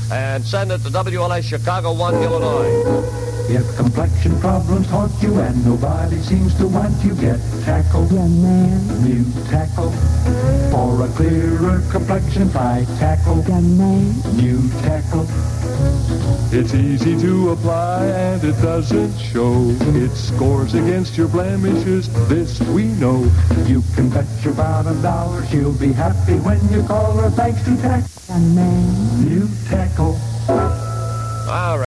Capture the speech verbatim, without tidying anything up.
and send it to W L S Chicago one, Illinois. If complexion problems haunt you and nobody seems to want you, get Tackle. Yeah, man. New Tackle. For a clearer complexion, buy Tackle. Yeah, man. New Tackle. It's easy to apply and it doesn't show. It scores against your blemishes, this we know. You can bet your bottom dollar she'll be happy when you call her, thanks to Tackle. Yeah, man. New Tackle. All right.